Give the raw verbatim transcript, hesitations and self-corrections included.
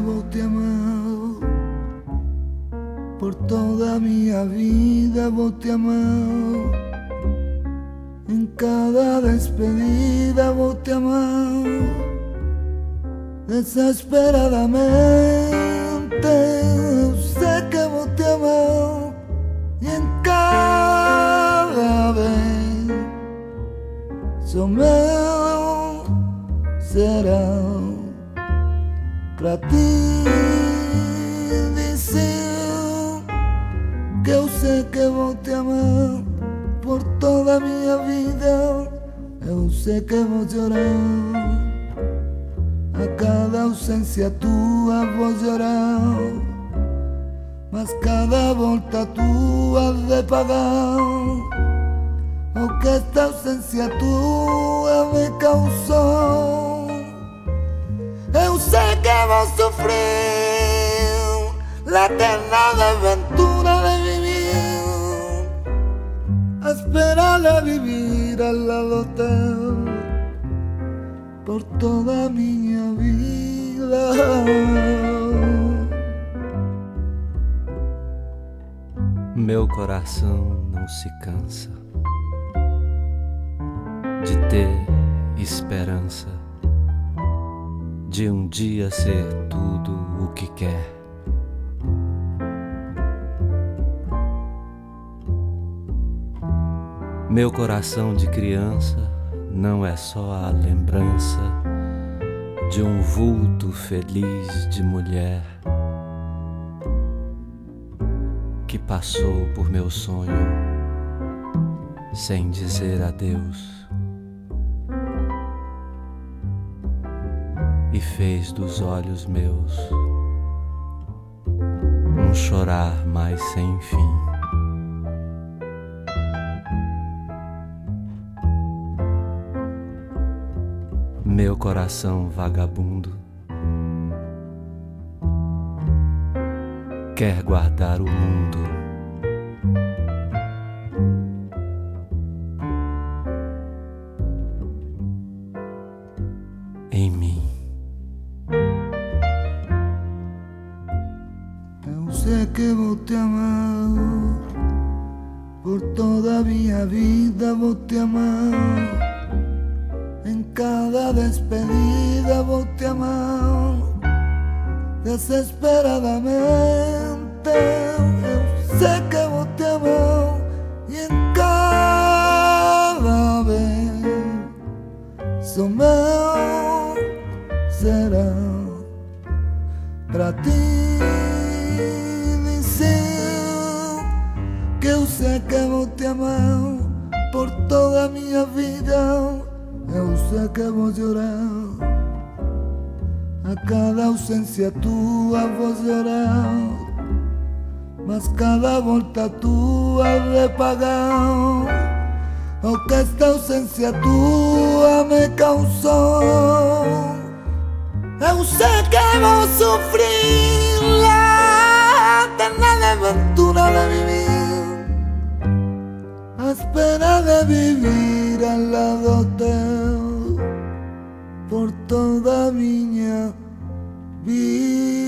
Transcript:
vou te amar, por toda minha vida vou te amar, em cada despedida vou te amar, desesperadamente. Eu sei que vou te amar, e em cada vez só meu será pra ti dizer que eu sei que vou te amar por toda a minha vida. Eu sei que vou chorar a cada ausência tua, vou chorar, mas cada volta tua de pagar o que esta ausência tua me causou. Eu sei que vou sofrer la eterna aventura de vivir, a esperar a vivir al lado teu por toda a minha vida. Meu coração não se cansa de ter esperança de um dia ser tudo o que quer. Meu coração de criança não é só a lembrança de um vulto feliz de mulher que passou por meu sonho sem dizer adeus e fez dos olhos meus um chorar mais sem fim. Meu coração vagabundo quer guardar o mundo em mim. Eu sei que vou te amar, por toda a minha vida vou te amar, em cada despedida vou te amar, desesperadamente. Eu sei que vou te amar, e em cada vez só meu será pra ti dizer que eu sei que vou te amar por toda a minha vida. Eu sei que vou chorar a cada ausência tua, vou chorar, mas cada volta tua de pagar o que esta ausência tua me causou. Eu sei que vou sofrer la eterna aventura de vivir, a espera de vivir al lado teu por toda a minha vida.